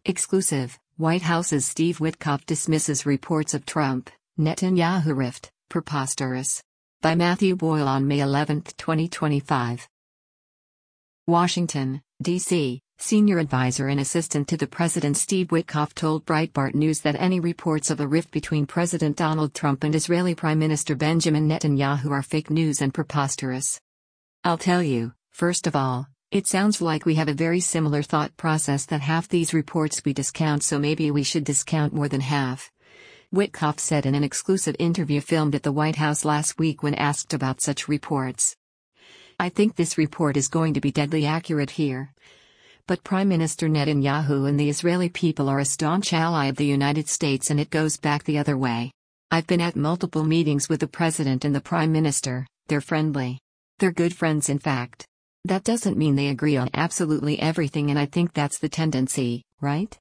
Exclusive, White House's Steve Witkoff dismisses reports of Trump-Netanyahu rift, preposterous. By Matthew Boyle on May 11, 2025. Washington, D.C., Senior Advisor and Assistant to the President Steve Witkoff told Breitbart News that any reports of a rift between President Donald Trump and Israeli Prime Minister Benjamin Netanyahu are fake news and preposterous. I'll tell you, first of all, it sounds like we have a very similar thought process that half these reports we discount, so maybe we should discount more than half. Witkoff said in an exclusive interview filmed at the White House last week when asked about such reports. I think this report is going to be deadly accurate here. But Prime Minister Netanyahu and the Israeli people are a staunch ally of the United States, and it goes back the other way. I've been at multiple meetings with the President and the Prime Minister. They're friendly. They're good friends, in fact. That doesn't mean they agree on absolutely everything, and I think that's the tendency, right?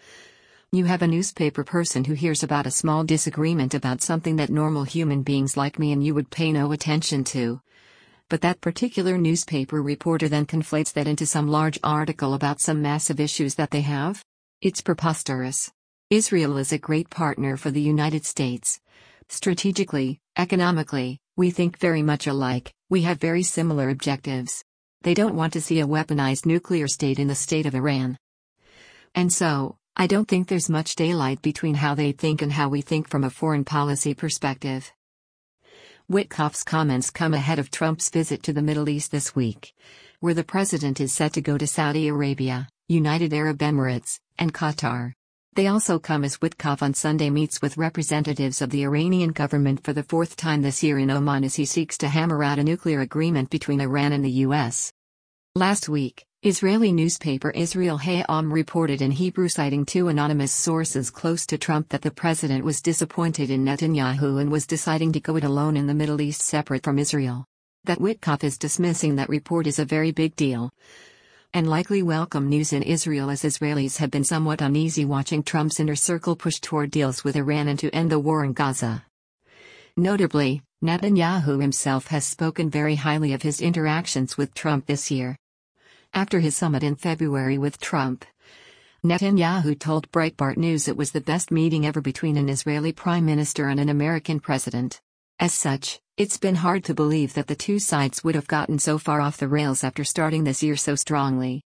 You have a newspaper person who hears about a small disagreement about something that normal human beings like me and you would pay no attention to. But that particular newspaper reporter then conflates that into some large article about some massive issues that they have? It's preposterous. Israel is a great partner for the United States. Strategically, economically, we think very much alike, we have very similar objectives. They don't want to see a weaponized nuclear state in the state of Iran. And so, I don't think there's much daylight between how they think and how we think from a foreign policy perspective. Witkoff's comments come ahead of Trump's visit to the Middle East this week, where the president is set to go to Saudi Arabia, United Arab Emirates, and Qatar. They also come as Witkoff on Sunday meets with representatives of the Iranian government for the fourth time this year in Oman as he seeks to hammer out a nuclear agreement between Iran and the U.S. Last week, Israeli newspaper Israel Hayom reported in Hebrew, citing two anonymous sources close to Trump, that the president was disappointed in Netanyahu and was deciding to go it alone in the Middle East separate from Israel. That Witkoff is dismissing that report is a very big deal, and likely welcome news in Israel, as Israelis have been somewhat uneasy watching Trump's inner circle push toward deals with Iran and to end the war in Gaza. Notably, Netanyahu himself has spoken very highly of his interactions with Trump this year. After his summit in February with Trump, Netanyahu told Breitbart News it was the best meeting ever between an Israeli prime minister and an American president. As such, it's been hard to believe that the two sides would have gotten so far off the rails after starting this year so strongly.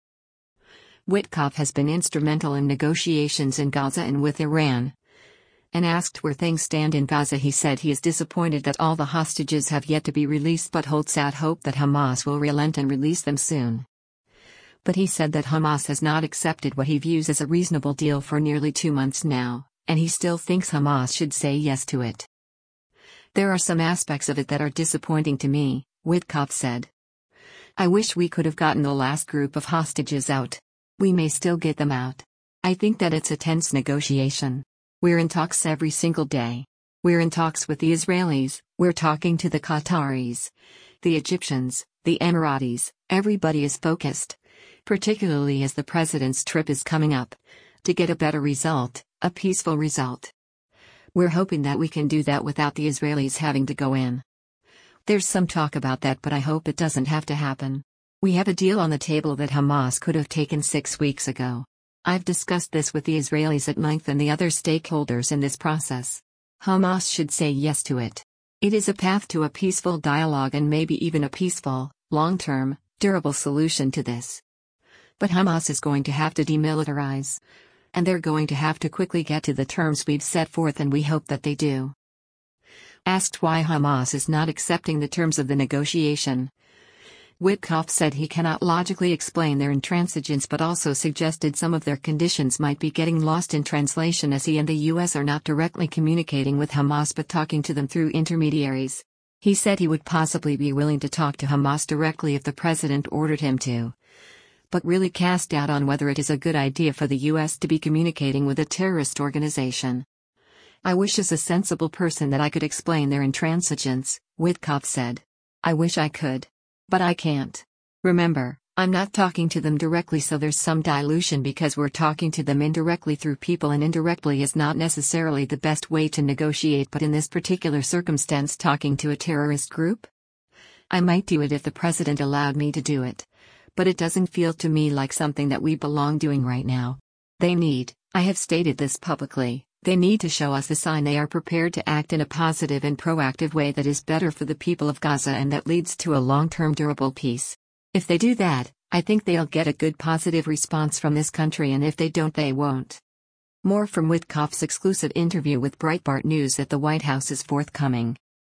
Witkoff has been instrumental in negotiations in Gaza and with Iran. And asked where things stand in Gaza, he said he is disappointed that all the hostages have yet to be released, but holds out hope that Hamas will relent and release them soon. But he said that Hamas has not accepted what he views as a reasonable deal for nearly 2 months now, and he still thinks Hamas should say yes to it. There are some aspects of it that are disappointing to me, Witkoff said. I wish we could have gotten the last group of hostages out. We may still get them out. I think that it's a tense negotiation. We're in talks every single day. We're in talks with the Israelis, we're talking to the Qataris, the Egyptians, the Emiratis, everybody is focused, particularly as the president's trip is coming up, to get a better result, a peaceful result. We're hoping that we can do that without the Israelis having to go in. There's some talk about that, but I hope it doesn't have to happen. We have a deal on the table that Hamas could have taken 6 weeks ago. I've discussed this with the Israelis at length and the other stakeholders in this process. Hamas should say yes to it. It is a path to a peaceful dialogue and maybe even a peaceful, long-term, durable solution to this. But Hamas is going to have to demilitarize. And they're going to have to quickly get to the terms we've set forth, and we hope that they do. Asked why Hamas is not accepting the terms of the negotiation, Witkoff said he cannot logically explain their intransigence, but also suggested some of their conditions might be getting lost in translation, as he and the U.S. are not directly communicating with Hamas but talking to them through intermediaries. He said he would possibly be willing to talk to Hamas directly if the president ordered him to, but really cast doubt on whether it is a good idea for the U.S. to be communicating with a terrorist organization. I wish as a sensible person that I could explain their intransigence, Witkoff said. I wish I could. But I can't. Remember, I'm not talking to them directly, so there's some dilution because we're talking to them indirectly through people, and indirectly is not necessarily the best way to negotiate, but in this particular circumstance, talking to a terrorist group? I might do it if the president allowed me to do it. But it doesn't feel to me like something that we belong doing right now. I have stated this publicly, they need to show us a sign they are prepared to act in a positive and proactive way that is better for the people of Gaza and that leads to a long-term durable peace. If they do that, I think they'll get a good positive response from this country, and if they don't, they won't. More from Witkoff's exclusive interview with Breitbart News at the White House is forthcoming.